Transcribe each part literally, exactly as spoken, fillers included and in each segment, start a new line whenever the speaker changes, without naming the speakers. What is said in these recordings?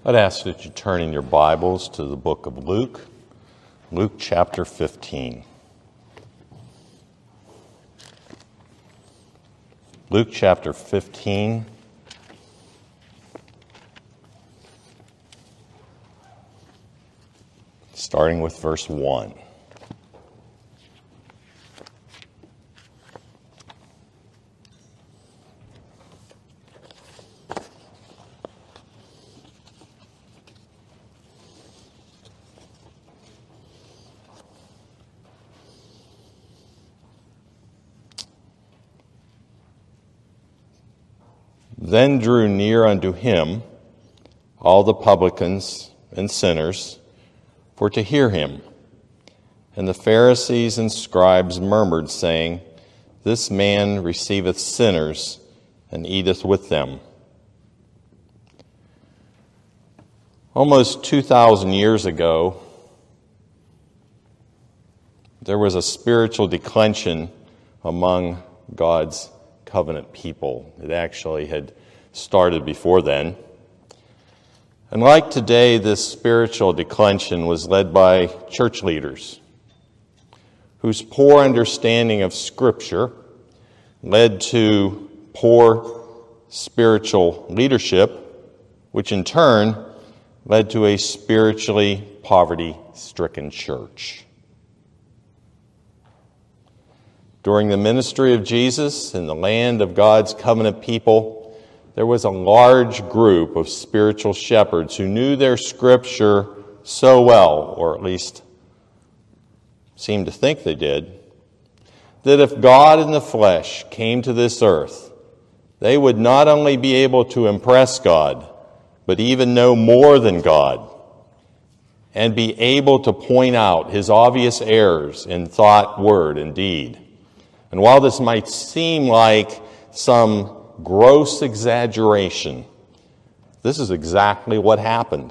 I'd ask that you turn in your Bibles to the book of Luke, Luke chapter fifteen. Luke chapter fifteen. Starting with verse one. Then drew near unto him all the publicans and sinners for to hear him. And the Pharisees and scribes murmured, saying, This man receiveth sinners and eateth with them. Almost two thousand years ago, there was a spiritual declension among God's covenant people. It actually had started before then. And like today, this spiritual declension was led by church leaders whose poor understanding of Scripture led to poor spiritual leadership, which in turn led to a spiritually poverty-stricken church. During the ministry of Jesus in the land of God's covenant people, there was a large group of spiritual shepherds who knew their Scripture so well, or at least seemed to think they did, that if God in the flesh came to this earth, they would not only be able to impress God, but even know more than God, and be able to point out his obvious errors in thought, word, and deed. And while this might seem like some gross exaggeration, this is exactly what happened.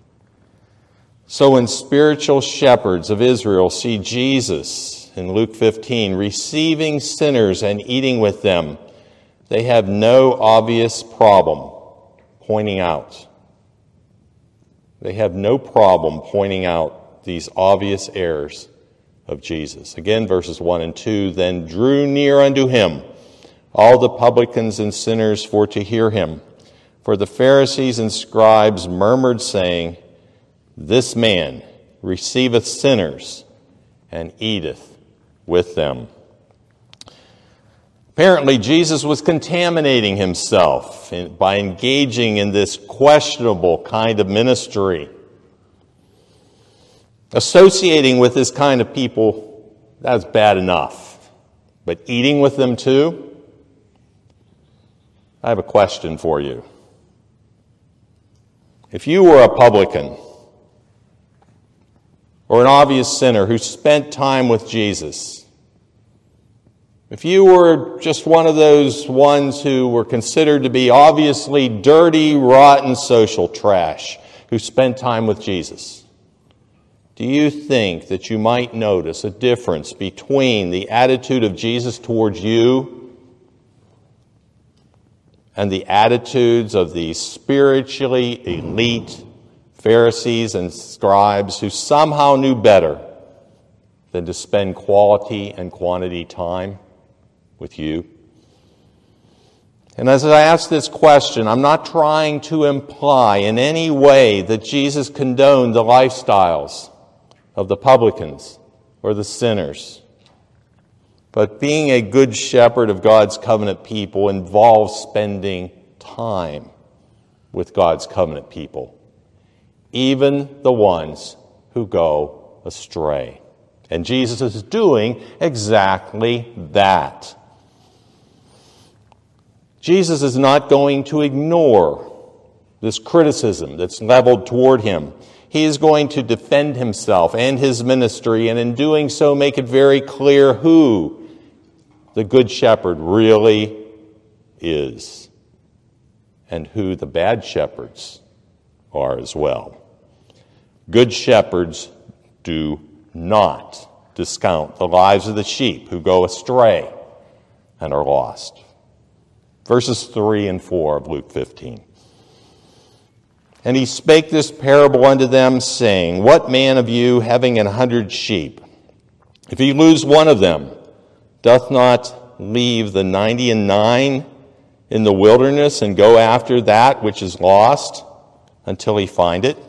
So when spiritual shepherds of Israel see Jesus in Luke fifteen receiving sinners and eating with them, they have no obvious problem pointing out. They have no problem pointing out these obvious errors of Jesus. Again, verses one and two, Then drew near unto him all the publicans and sinners for to hear him. For the Pharisees and scribes murmured, saying, This man receiveth sinners and eateth with them. Apparently, Jesus was contaminating himself by engaging in this questionable kind of ministry. Associating with this kind of people, that's bad enough. But eating with them too? I have a question for you. If you were a publican or an obvious sinner who spent time with Jesus, if you were just one of those ones who were considered to be obviously dirty, rotten social trash who spent time with Jesus, do you think that you might notice a difference between the attitude of Jesus towards you and the attitudes of the spiritually elite Pharisees and scribes who somehow knew better than to spend quality and quantity time with you? And as I ask this question, I'm not trying to imply in any way that Jesus condoned the lifestyles of the publicans or the sinners. But being a good shepherd of God's covenant people involves spending time with God's covenant people, even the ones who go astray. And Jesus is doing exactly that. Jesus is not going to ignore this criticism that's leveled toward him. He is going to defend himself and his ministry, and in doing so make it very clear who the Good Shepherd really is and who the bad shepherds are as well. Good shepherds do not discount the lives of the sheep who go astray and are lost. Verses three and four of Luke fifteen. And he spake this parable unto them, saying, What man of you, having an hundred sheep, if he lose one of them, doth not leave the ninety and nine in the wilderness and go after that which is lost until he find it?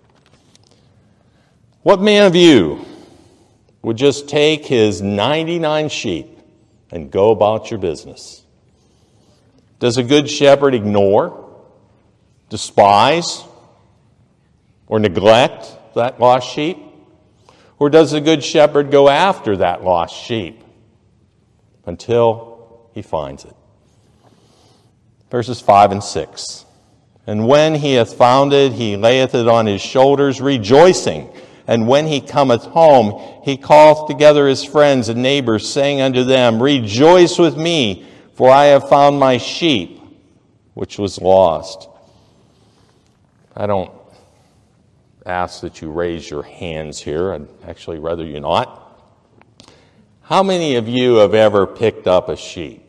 What man of you would just take his ninety-nine sheep and go about your business? Does a good shepherd ignore, despise, or neglect that lost sheep? Or does the good shepherd go after that lost sheep until he finds it? Verses five and six. And when he hath found it, he layeth it on his shoulders, rejoicing. And when he cometh home, he calleth together his friends and neighbors, saying unto them, Rejoice with me, for I have found my sheep, which was lost. I don't ask that you raise your hands here. I'd actually rather you not. How many of you have ever picked up a sheep?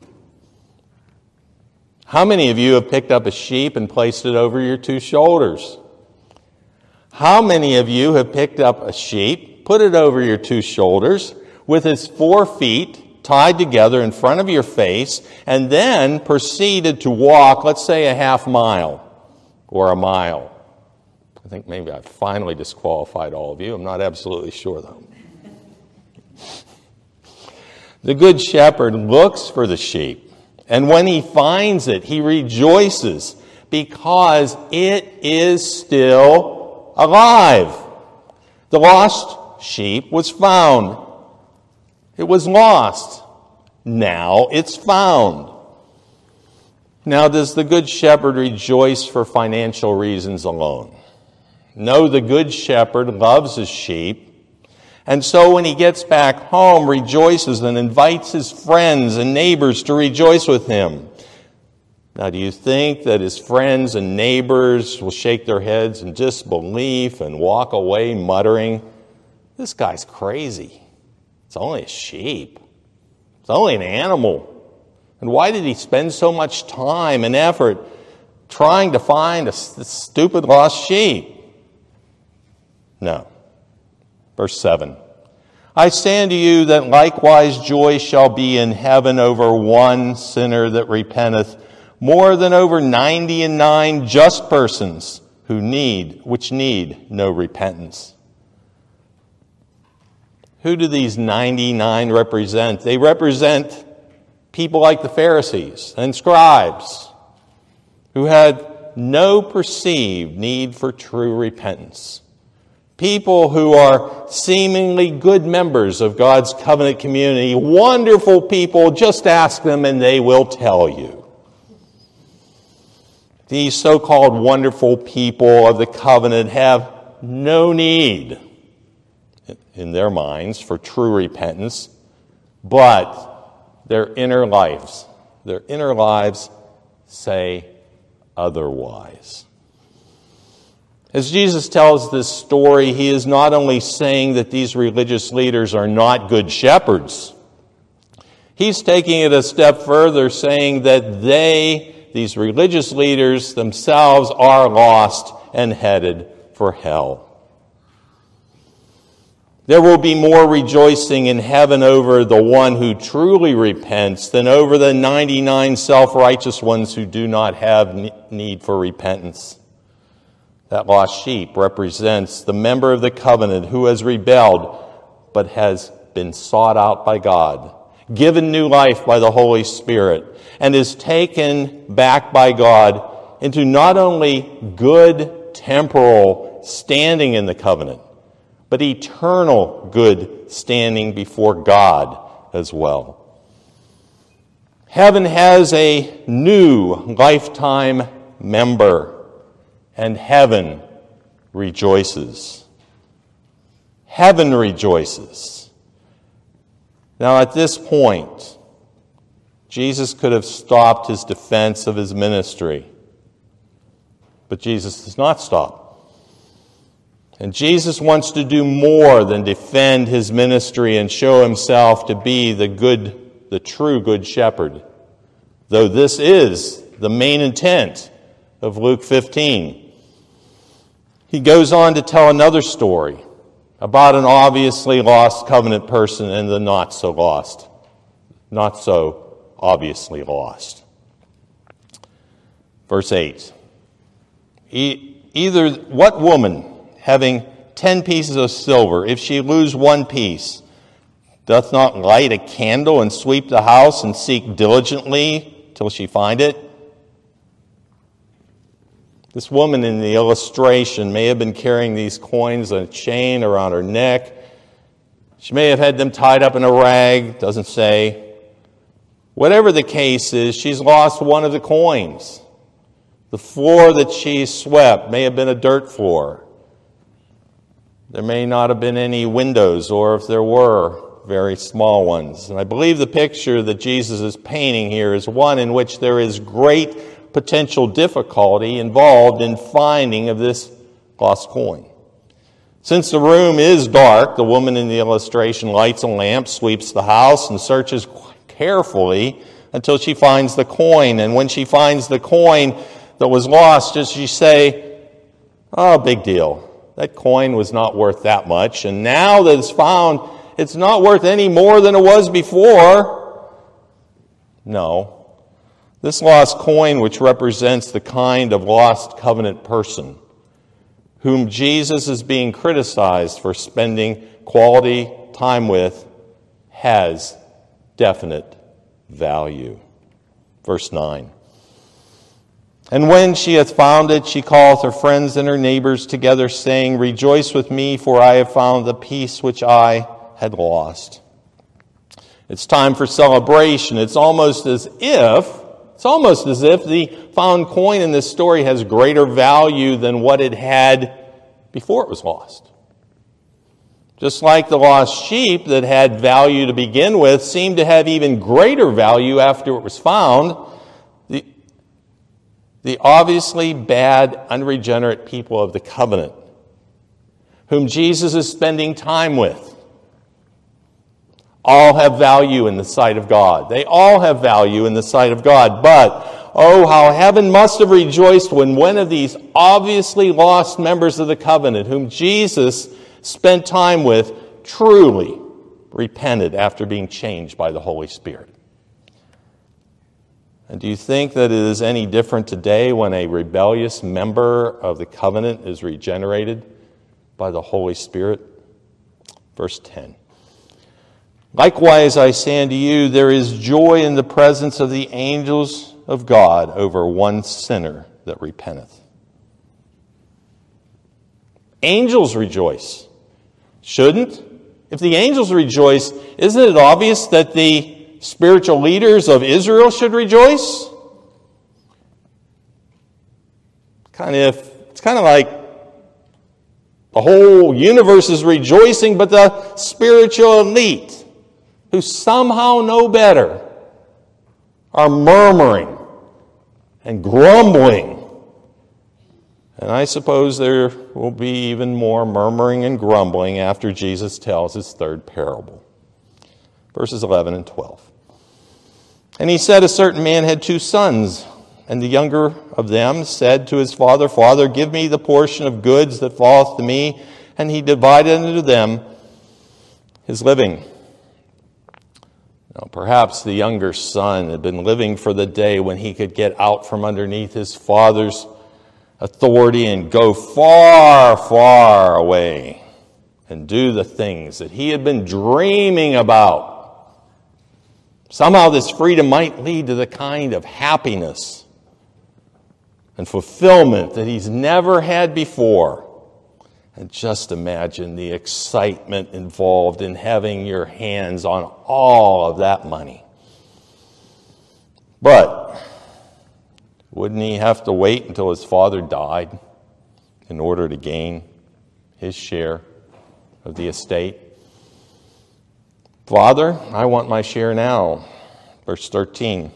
How many of you have picked up a sheep and placed it over your two shoulders? How many of you have picked up a sheep, put it over your two shoulders, with its four feet tied together in front of your face, and then proceeded to walk, let's say, a half mile or a mile? I think maybe I've finally disqualified all of you. I'm not absolutely sure, though. The good shepherd looks for the sheep, and when he finds it, he rejoices because it is still alive. The lost sheep was found. It was lost. Now it's found. Now, does the good shepherd rejoice for financial reasons alone? No, the good shepherd loves his sheep, and so when he gets back home, rejoices and invites his friends and neighbors to rejoice with him. Now, do you think that his friends and neighbors will shake their heads in disbelief and walk away muttering, This guy's crazy. It's only a sheep. It's only an animal. And why did he spend so much time and effort trying to find a stupid lost sheep? No. Verse seven. I say unto you that likewise joy shall be in heaven over one sinner that repenteth, more than over ninety and nine just persons who need, which need no repentance. Who do these ninety-nine represent? They represent people like the Pharisees and scribes who had no perceived need for true repentance. People who are seemingly good members of God's covenant community, wonderful people, just ask them and they will tell you. These so-called wonderful people of the covenant have no need in their minds for true repentance, but their inner lives, their inner lives say otherwise. As Jesus tells this story, he is not only saying that these religious leaders are not good shepherds, he's taking it a step further, saying that they, these religious leaders themselves, are lost and headed for hell. There will be more rejoicing in heaven over the one who truly repents than over the ninety-nine self-righteous ones who do not have need for repentance. That lost sheep represents the member of the covenant who has rebelled but has been sought out by God, given new life by the Holy Spirit, and is taken back by God into not only good temporal standing in the covenant, but eternal good standing before God as well. Heaven has a new lifetime member, and heaven rejoices. Heaven rejoices. Now, at this point, Jesus could have stopped his defense of his ministry, but Jesus does not stop. And Jesus wants to do more than defend his ministry and show himself to be the good, the true good shepherd, though this is the main intent of Luke fifteen. He goes on to tell another story about an obviously lost covenant person and the not so lost, not so obviously lost. Verse eight. E- either what woman, having ten pieces of silver, if she lose one piece, doth not light a candle and sweep the house and seek diligently till she find it? This woman in the illustration may have been carrying these coins on a chain around her neck. She may have had them tied up in a rag, doesn't say. Whatever the case is, she's lost one of the coins. The floor that she swept may have been a dirt floor. There may not have been any windows, or if there were, very small ones. And I believe the picture that Jesus is painting here is one in which there is great potential difficulty involved in finding of this lost coin. Since the room is dark, the woman in the illustration lights a lamp, sweeps the house, and searches carefully until she finds the coin. And when she finds the coin that was lost, does she say, "Oh, big deal. That coin was not worth that much, and now that it's found, it's not worth any more than it was before"? No. This lost coin, which represents the kind of lost covenant person whom Jesus is being criticized for spending quality time with, has definite value. Verse nine. And when she hath found it, she calleth her friends and her neighbors together, saying, "Rejoice with me, for I have found the piece which I had lost." It's time for celebration. It's almost as if, it's almost as if the found coin in this story has greater value than what it had before it was lost. Just like the lost sheep that had value to begin with seemed to have even greater value after it was found, the, the obviously bad, unregenerate people of the covenant, whom Jesus is spending time with, all have value in the sight of God. They all have value in the sight of God. But, oh, how heaven must have rejoiced when one of these obviously lost members of the covenant, whom Jesus spent time with, truly repented after being changed by the Holy Spirit. And do you think that it is any different today when a rebellious member of the covenant is regenerated by the Holy Spirit? Verse ten. Likewise, I say unto you, there is joy in the presence of the angels of God over one sinner that repenteth. Angels rejoice. Shouldn't? If the angels rejoice, isn't it obvious that the spiritual leaders of Israel should rejoice? Kind of, it's kind of like the whole universe is rejoicing, but the spiritual elite, who somehow know better, are murmuring and grumbling. And I suppose there will be even more murmuring and grumbling after Jesus tells his third parable. Verses eleven and twelve. And he said, a certain man had two sons, and the younger of them said to his father, Father, give me the portion of goods that falleth to me. And he divided unto them his living. Now, perhaps the younger son had been living for the day when he could get out from underneath his father's authority and go far, far away and do the things that he had been dreaming about. Somehow this freedom might lead to the kind of happiness and fulfillment that he's never had before. And just imagine the excitement involved in having your hands on all of that money. But wouldn't he have to wait until his father died in order to gain his share of the estate? Father, I want my share now. Verse thirteen.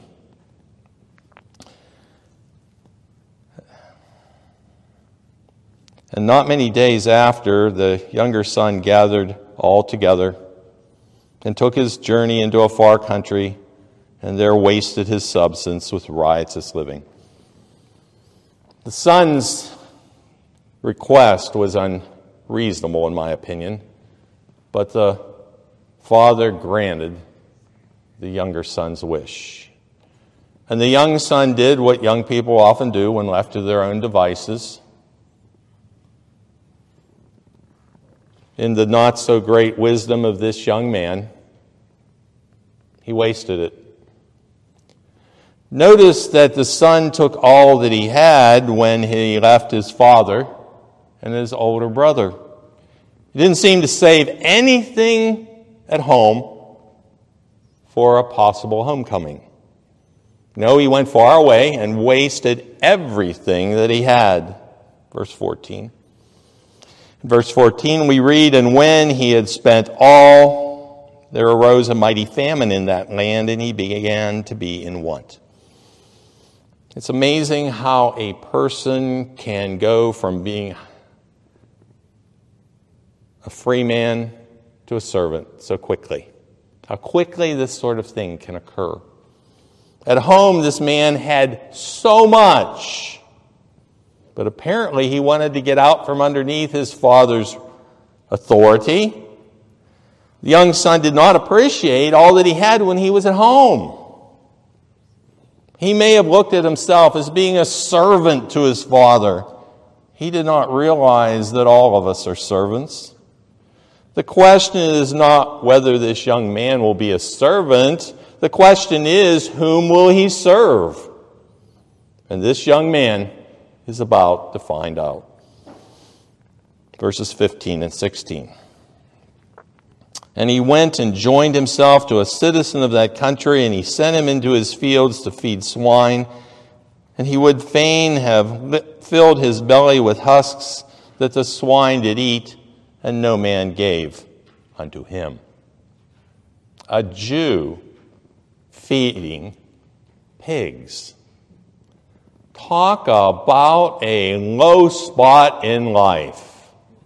And not many days after, the younger son gathered all together and took his journey into a far country, and there wasted his substance with riotous living. The sons request was unreasonable, in my opinion, but the father granted the younger son's wish. And the young son did what young people often do when left to their own devices. In the not-so-great wisdom of this young man, he wasted it. Notice that the son took all that he had when he left his father and his older brother. He didn't seem to save anything at home for a possible homecoming. No, he went far away and wasted everything that he had. Verse fourteen. In verse fourteen we read, "And when he had spent all, there arose a mighty famine in that land, and he began to be in want." It's amazing how a person can go from being a free man to a servant so quickly. How quickly this sort of thing can occur. At home, this man had so much, but apparently he wanted to get out from underneath his father's authority. The young son did not appreciate all that he had when he was at home. He may have looked at himself as being a servant to his father. He did not realize that all of us are servants. The question is not whether this young man will be a servant. The question is, whom will he serve? And this young man is about to find out. Verses fifteen and sixteen. "And he went and joined himself to a citizen of that country, and he sent him into his fields to feed swine. And he would fain have filled his belly with husks that the swine did eat, and no man gave unto him." A Jew feeding pigs. Talk about a low spot in life.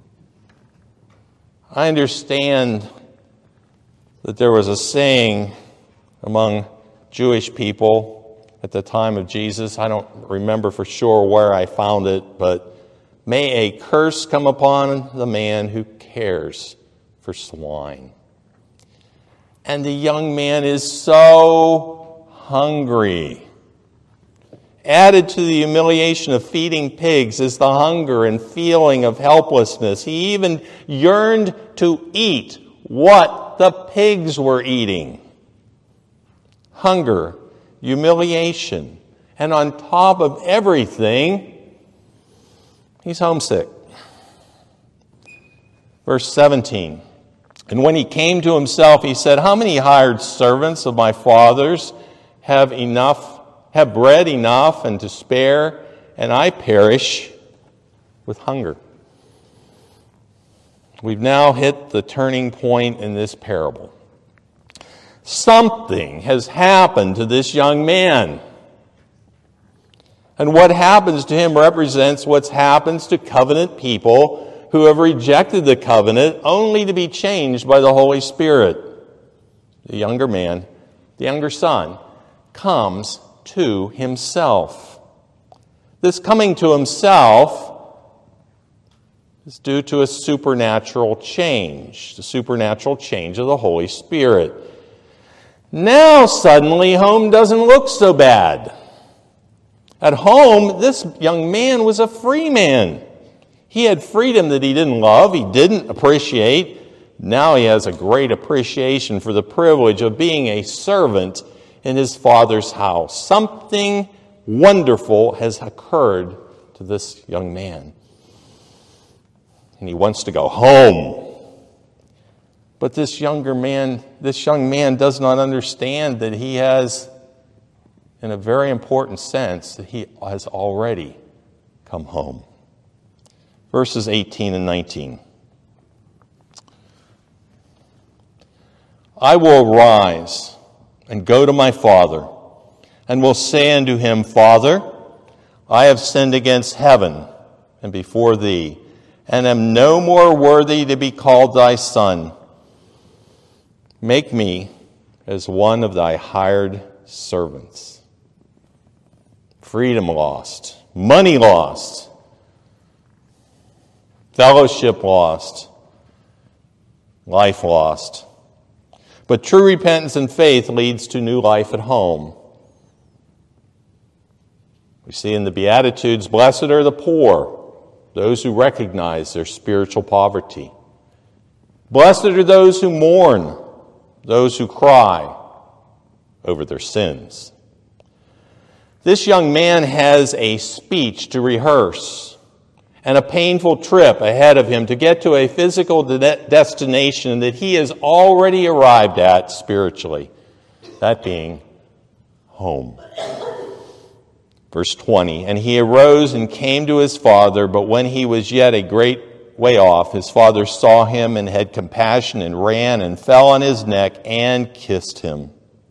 I understand that there was a saying among Jewish people at the time of Jesus. I don't remember for sure where I found it, but may a curse come upon the man who cares for swine. And the young man is so hungry. Added to the humiliation of feeding pigs is the hunger and feeling of helplessness. He even yearned to eat what the pigs were eating. Hunger, humiliation, and on top of everything, he's homesick. Verse seventeen. "And when he came to himself, he said, How many hired servants of my father's have enough, have bread enough and to spare, and I perish with hunger." We've now hit the turning point in this parable. Something has happened to this young man. And what happens to him represents what happens to covenant people who have rejected the covenant only to be changed by the Holy Spirit. The younger man, the younger son, comes to himself. This coming to himself is due to a supernatural change, the supernatural change of the Holy Spirit. Now suddenly home doesn't look so bad. At home, this young man was a free man. He had freedom that he didn't love, he didn't appreciate. Now he has a great appreciation for the privilege of being a servant in his father's house. Something wonderful has occurred to this young man. And he wants to go home. But this younger man, this young man does not understand that he has, in a very important sense, that he has already come home. Verses eighteen and nineteen. "I will arise and go to my father, and will say unto him, Father, I have sinned against heaven and before thee, and am no more worthy to be called thy son. Make me as one of thy hired servants." Freedom lost, money lost. fellowship lost, life lost. But true repentance and faith leads to new life at home. We see in the Beatitudes, blessed are the poor, those who recognize their spiritual poverty. Blessed are those who mourn, those who cry over their sins. This young man has a speech to rehearse and a painful trip ahead of him to get to a physical de- destination that he has already arrived at spiritually, that being home. Verse twenty, and he arose and came to his father, but when he was yet a great way off, his father saw him and had compassion and ran and fell on his neck and kissed him.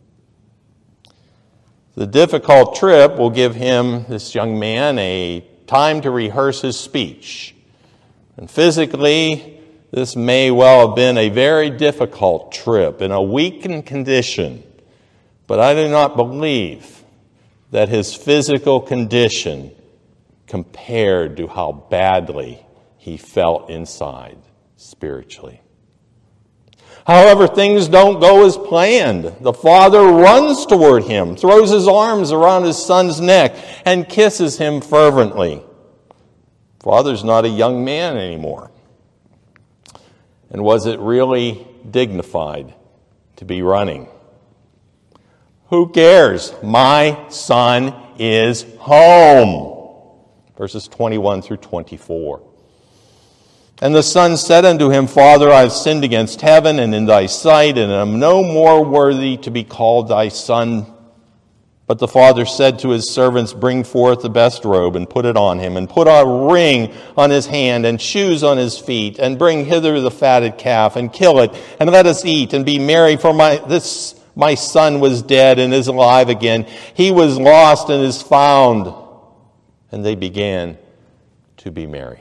The difficult trip will give him, this young man, a time to rehearse his speech. And physically, this may well have been a very difficult trip in a weakened condition. But I do not believe that his physical condition compared to how badly he felt inside spiritually. However, things don't go as planned. The father runs toward him, throws his arms around his son's neck, and kisses him fervently. Father's not a young man anymore. And was it really dignified to be running? Who cares? My son is home. Verses twenty-one through twenty-four. And the son said unto him, Father, I have sinned against heaven and in thy sight, and am no more worthy to be called thy son. But the father said to his servants, Bring forth the best robe, and put it on him, and put a ring on his hand, and shoes on his feet, and bring hither the fatted calf, and kill it, and let us eat, and be merry, for my this my son was dead, and is alive again. He was lost, and is found. And they began to be merry.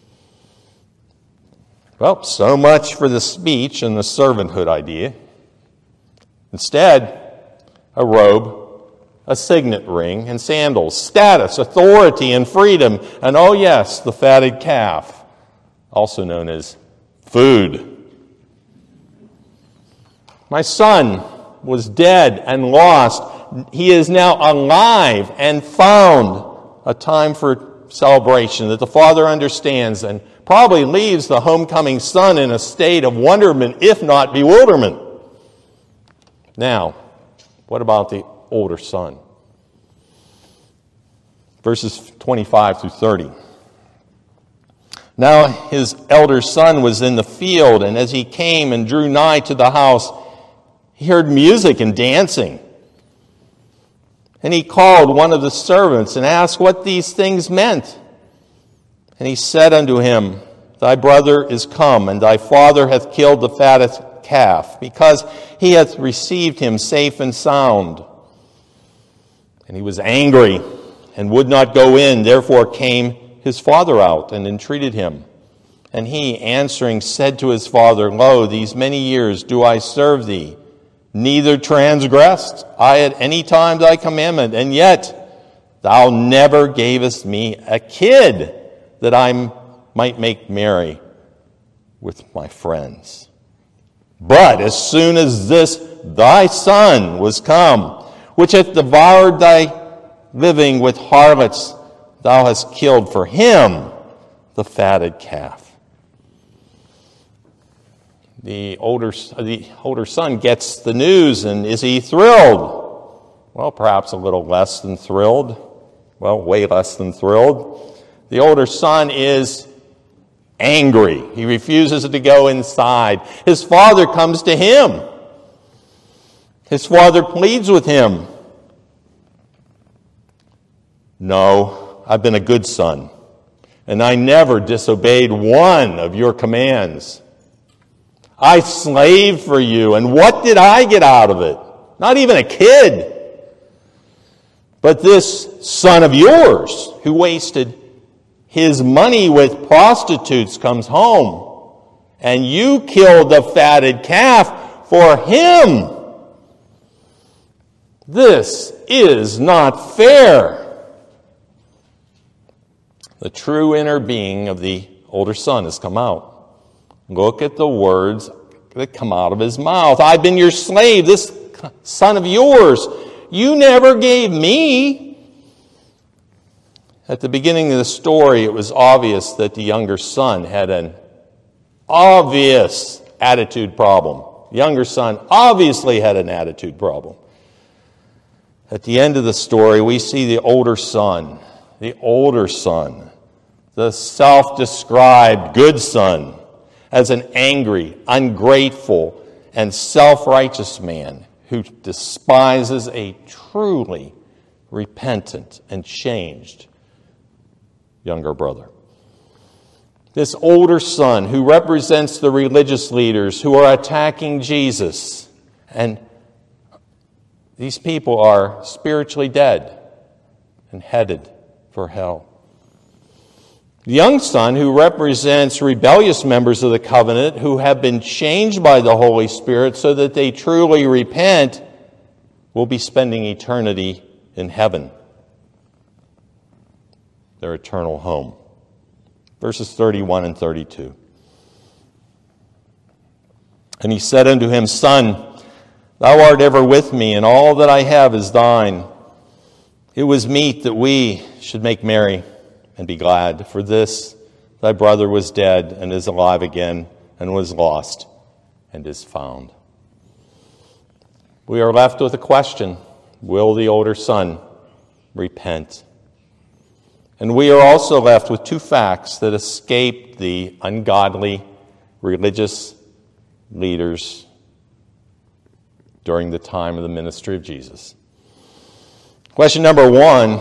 Well, so much for the speech and the servanthood idea. Instead, a robe, a signet ring, and sandals, status, authority, and freedom, and oh yes, the fatted calf, also known as food. My son was dead and lost. He is now alive and found. A time for celebration that the father understands and probably leaves the homecoming son in a state of wonderment, if not bewilderment. Now, what about the older son? Verses twenty-five through thirty. Now his elder son was in the field, and as he came and drew nigh to the house, he heard music and dancing. And he called one of the servants and asked what these things meant. And he said unto him, Thy brother is come, and thy father hath killed the fattest calf, because he hath received him safe and sound. And he was angry, and would not go in. Therefore came his father out, and entreated him. And he, answering, said to his father, Lo, these many years do I serve thee, neither transgressed I at any time thy commandment, and yet thou never gavest me a kid, that I might make merry with my friends. But as soon as this thy son was come, which hath devoured thy living with harlots, thou hast killed for him the fatted calf. The older, the older son gets the news, and is he thrilled? Well, perhaps a little less than thrilled. Well, way less than thrilled. The older son is angry. He refuses to go inside. His father comes to him. His father pleads with him. No, I've been a good son, and I never disobeyed one of your commands. I slaved for you, and what did I get out of it? Not even a kid. But this son of yours, who wasted his money with prostitutes, comes home, and you killed the fatted calf for him. This is not fair. The true inner being of the older son has come out. Look at the words that come out of his mouth. I've been your slave, this son of yours. You never gave me. At the beginning of the story, it was obvious that the younger son had an obvious attitude problem. The younger son obviously had an attitude problem. At the end of the story, we see the older son, the older son, the self-described good son, as an angry, ungrateful, and self-righteous man who despises a truly repentant and changed younger brother. This older son who represents the religious leaders who are attacking Jesus, and these people are spiritually dead and headed for hell. The young son who represents rebellious members of the covenant who have been changed by the Holy Spirit so that they truly repent will be spending eternity in heaven, their eternal home. Verses thirty-one and thirty-two. And he said unto him, Son, thou art ever with me, and all that I have is thine. It was meet that we should make merry and be glad. For this thy brother was dead and is alive again, and was lost and is found. We are left with a question. Will the older son repent? And we are also left with two facts that escape the ungodly religious leaders during the time of the ministry of Jesus. Question number one,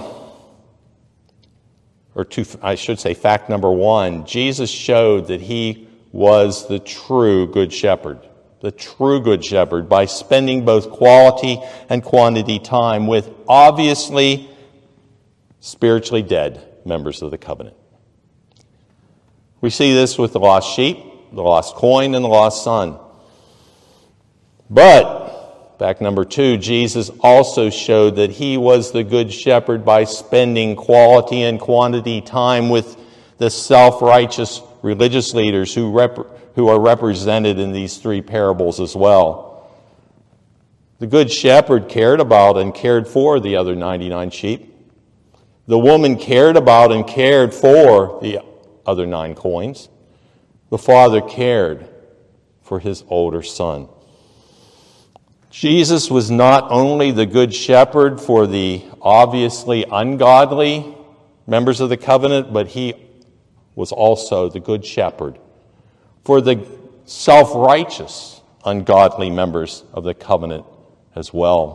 or two, I should say fact number one, Jesus showed that he was the true good shepherd, the true good shepherd, by spending both quality and quantity time with obviously spiritually dead members of the covenant. We see this with the lost sheep, the lost coin, and the lost son. But, fact number two, Jesus also showed that he was the good shepherd by spending quality and quantity time with the self-righteous religious leaders who, rep- who are represented in these three parables as well. The good shepherd cared about and cared for the other ninety-nine sheep. The woman cared about and cared for the other nine coins. The father cared for his older son. Jesus was not only the good shepherd for the obviously ungodly members of the covenant, but he was also the good shepherd for the self-righteous, ungodly members of the covenant as well.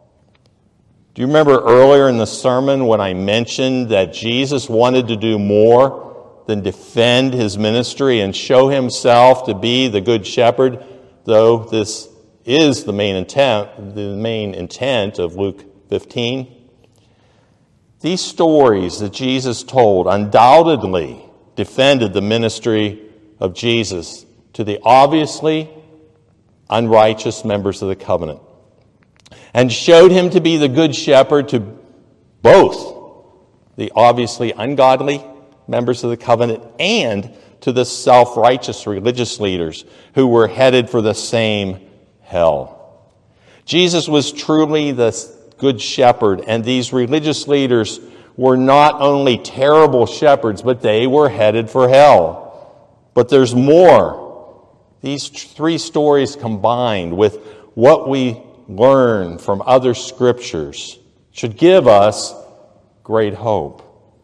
Do you remember earlier in the sermon when I mentioned that Jesus wanted to do more than defend his ministry and show himself to be the good shepherd, though this is the main intent, the main intent of Luke fifteen? These stories that Jesus told undoubtedly defended the ministry of Jesus to the obviously unrighteous members of the covenant, and showed him to be the good shepherd to both the obviously ungodly members of the covenant and to the self-righteous religious leaders who were headed for the same hell. Jesus was truly the good shepherd, and these religious leaders were not only terrible shepherds, but they were headed for hell. But there's more. These three stories combined with what we learn from other scriptures should give us great hope.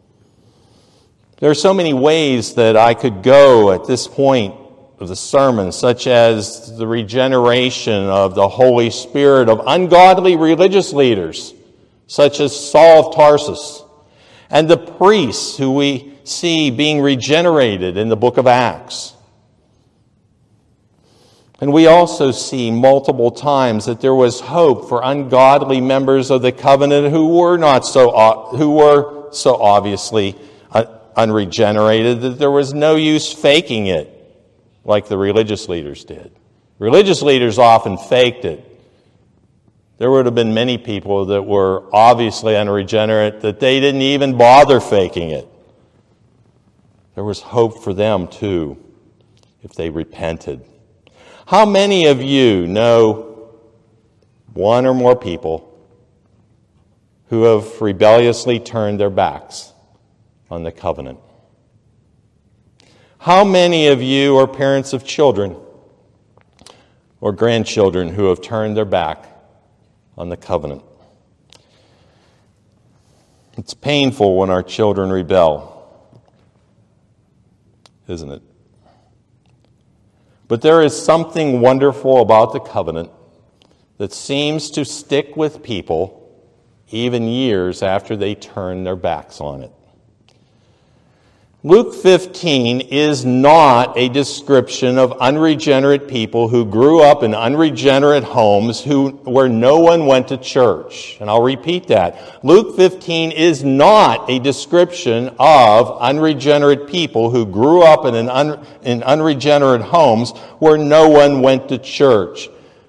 There are so many ways that I could go at this point of the sermon, such as the regeneration of the Holy Spirit of ungodly religious leaders, such as Saul of Tarsus, and the priests who we see being regenerated in the book of Acts. And we also see multiple times that there was hope for ungodly members of the covenant who were not so who were so obviously unregenerated that there was no use faking it like the religious leaders did. Religious leaders often faked it. There would have been many people that were obviously unregenerate that they didn't even bother faking it. there was hope for them too, if they repented. How many of you know one or more people who have rebelliously turned their backs on the covenant? How many of you are parents of children or grandchildren who have turned their back on the covenant? It's painful when our children rebel, isn't it? But there is something wonderful about the covenant that seems to stick with people even years after they turn their backs on it. Luke fifteen is not a description of unregenerate people who grew up in unregenerate homes who, where no one went to church. And I'll repeat that. Luke fifteen is not a description of unregenerate people who grew up in, an un, in unregenerate homes where no one went to church.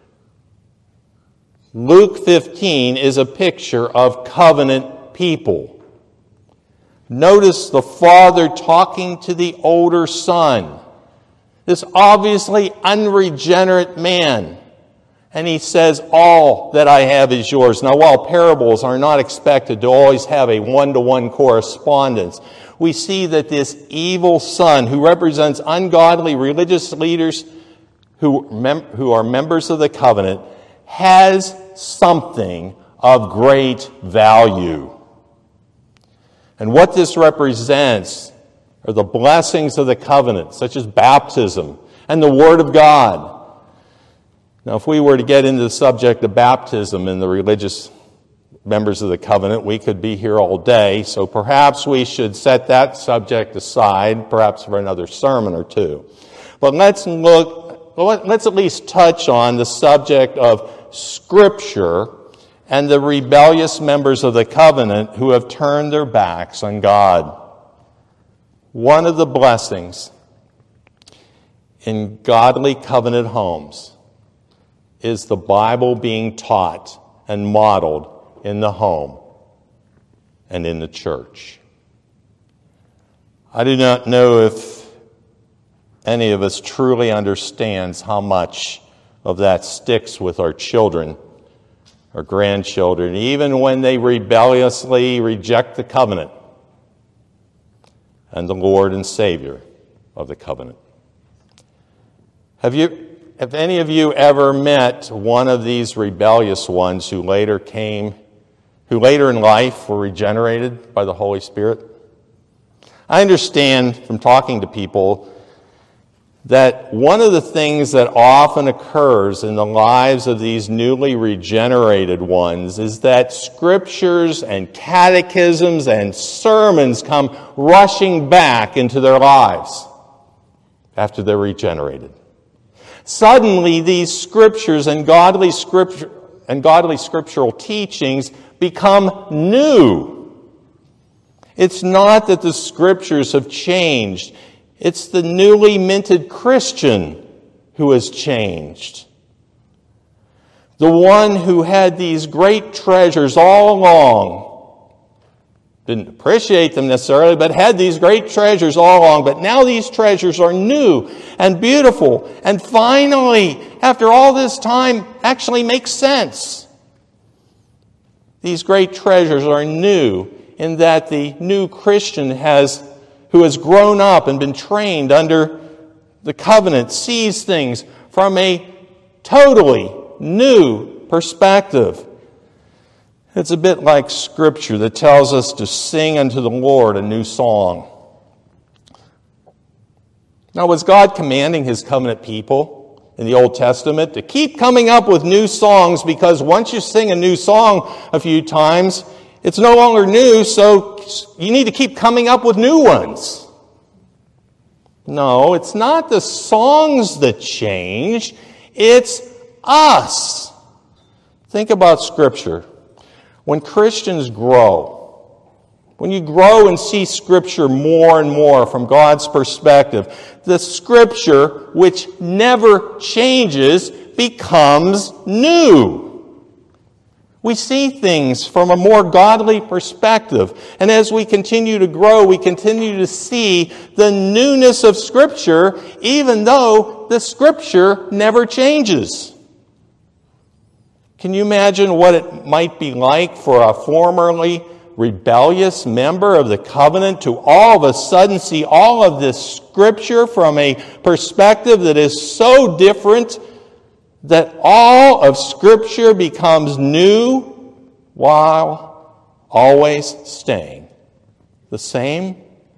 Luke fifteen is a picture of covenant people. Notice the father talking to the older son, this obviously unregenerate man. And he says, all that I have is yours. Now, while parables are not expected to always have a one-to-one correspondence, we see that this evil son, who represents ungodly religious leaders who, mem- who are members of the covenant, has something of great value. And what this represents are the blessings of the covenant, such as baptism and the Word of God. Now, if we were to get into the subject of baptism and the religious members of the covenant, we could be here all day. So perhaps we should set that subject aside, perhaps for another sermon or two. But let's look, let's at least touch on the subject of Scripture and the rebellious members of the covenant who have turned their backs on God. One of the blessings in godly covenant homes is the Bible being taught and modeled in the home and in the church. I do not know if any of us truly understands how much of that sticks with our children or grandchildren, even when they rebelliously reject the covenant and the Lord and Savior of the covenant. Have you, have any of you ever met one of these rebellious ones who later came, who later in life were regenerated by the Holy Spirit? I understand from talking to people that one of the things that often occurs in the lives of these newly regenerated ones is that scriptures and catechisms and sermons come rushing back into their lives after they're regenerated. Suddenly, these scriptures and godly scripture and godly scriptural teachings become new. It's not that the scriptures have changed. It's the newly minted Christian who has changed. The one who had these great treasures all along, didn't appreciate them necessarily, but had these great treasures all along. But now these treasures are new and beautiful, and finally, after all this time, actually make sense. These great treasures are new in that the new Christian has who has grown up and been trained under the covenant, sees things from a totally new perspective. It's a bit like Scripture that tells us to sing unto the Lord a new song. Now, was God commanding His covenant people in the Old Testament to keep coming up with new songs, because once you sing a new song a few times, it's no longer new, so you need to keep coming up with new ones? No, it's not the songs that change. It's us. Think about Scripture. When Christians grow, when you grow and see Scripture more and more from God's perspective, the Scripture, which never changes, becomes new. We see things from a more godly perspective. And as we continue to grow, we continue to see the newness of Scripture, even though the Scripture never changes. Can you imagine what it might be like for a formerly rebellious member of the covenant to all of a sudden see all of this Scripture from a perspective that is so different that all of Scripture becomes new while always staying the same?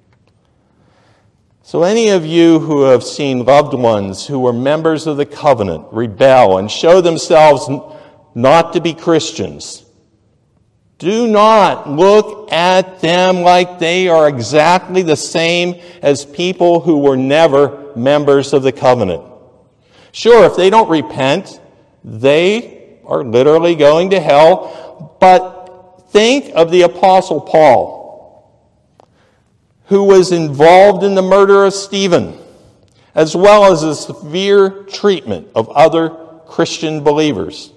So any of you who have seen loved ones who were members of the covenant rebel and show themselves not to be Christians, do not look at them like they are exactly the same as people who were never members of the covenant. Sure, if they don't repent, they are literally going to hell. But think of the Apostle Paul, who was involved in the murder of Stephen, as well as the severe treatment of other Christian believers.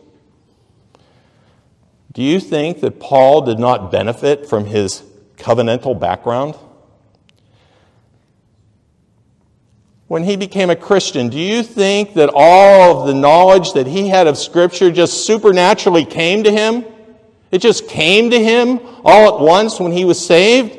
Do you think that Paul did not benefit from his covenantal background? When he became a Christian, do you think that all of the knowledge that he had of Scripture just supernaturally came to him? It just came to him all at once when he was saved?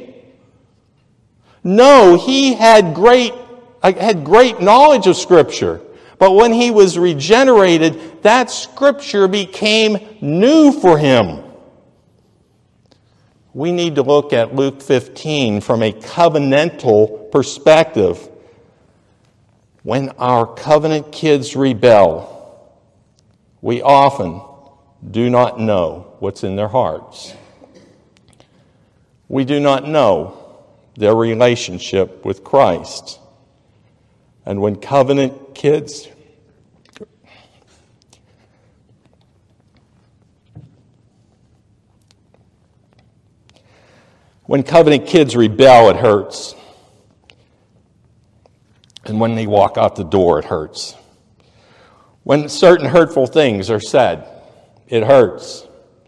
No, he had great, had great knowledge of Scripture. But when he was regenerated, that Scripture became new for him. We need to look at Luke fifteen from a covenantal perspective. When our covenant kids rebel, we often do not know what's in their hearts. We do not know their relationship with Christ. And when covenant kids when covenant kids rebel, it hurts. And when they walk out the door, it hurts. When certain hurtful things are said, it hurts.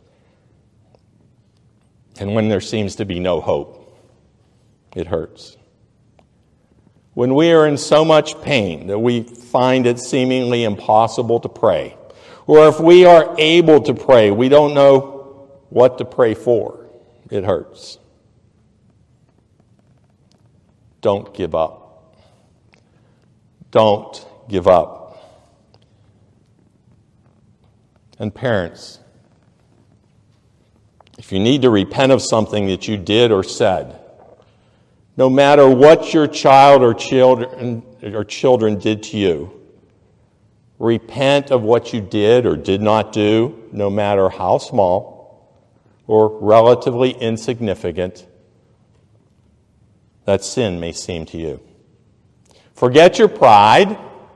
And when there seems to be no hope, it hurts. When we are in so much pain that we find it seemingly impossible to pray, or if we are able to pray, we don't know what to pray for, it hurts. Don't give up. Don't give up. And parents, if you need to repent of something that you did or said, no matter what your child or children or children did to you, repent of what you did or did not do, no matter how small or relatively insignificant that sin may seem to you. Forget your pride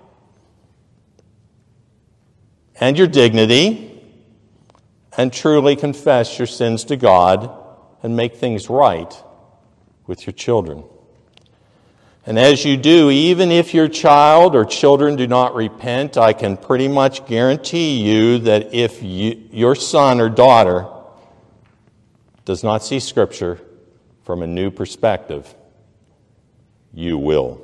and your dignity and truly confess your sins to God and make things right with your children. And as you do, even if your child or children do not repent, I can pretty much guarantee you that if you, your son or daughter does not see Scripture from a new perspective, you will.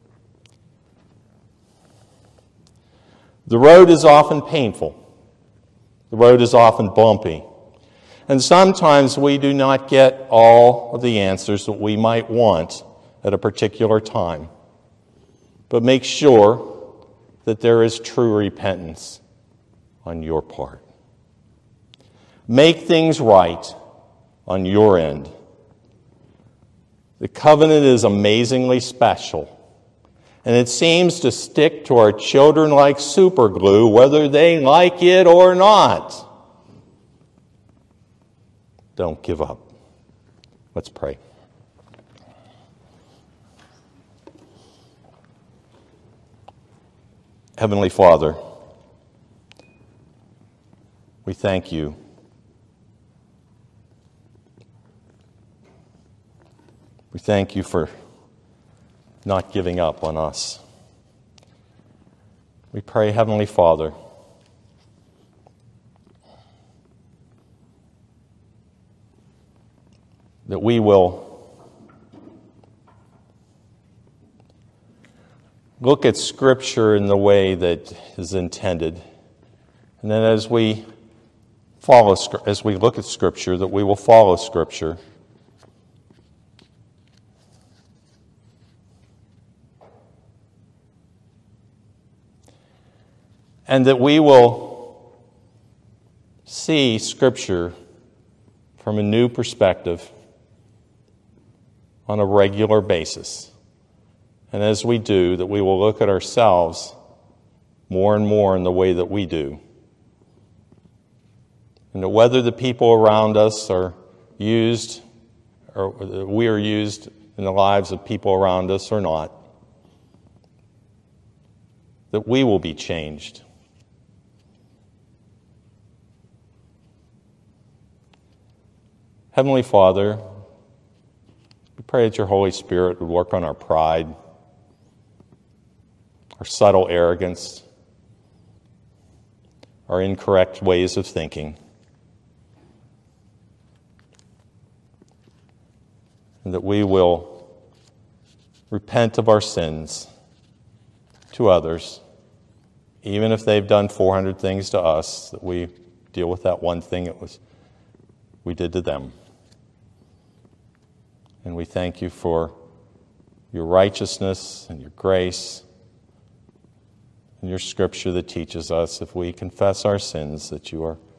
The road is often painful. The road is often bumpy. And sometimes we do not get all of the answers that we might want at a particular time. But make sure that there is true repentance on your part. Make things right on your end. The covenant is amazingly special. And it seems to stick to our children like super glue, whether they like it or not. Don't give up. Let's pray. Heavenly Father, we thank you. We thank you for not giving up on us. We pray, Heavenly Father, that we will look at Scripture in the way that is intended. And then as we follow, as we look at Scripture, that we will follow Scripture. And that we will see Scripture from a new perspective on a regular basis. And as we do, that we will look at ourselves more and more in the way that we do. And that whether the people around us are used, or we are used in the lives of people around us or not, that we will be changed. Heavenly Father, we pray that your Holy Spirit would work on our pride, our subtle arrogance, our incorrect ways of thinking, and that we will repent of our sins to others, even if they've done four hundred things to us, that we deal with that one thing it was we did to them. And we thank you for your righteousness and your grace and your Scripture that teaches us, if we confess our sins, that you are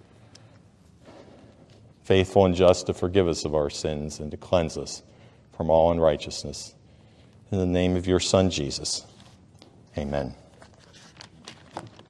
faithful and just to forgive us of our sins and to cleanse us from all unrighteousness. In the name of your Son, Jesus, amen.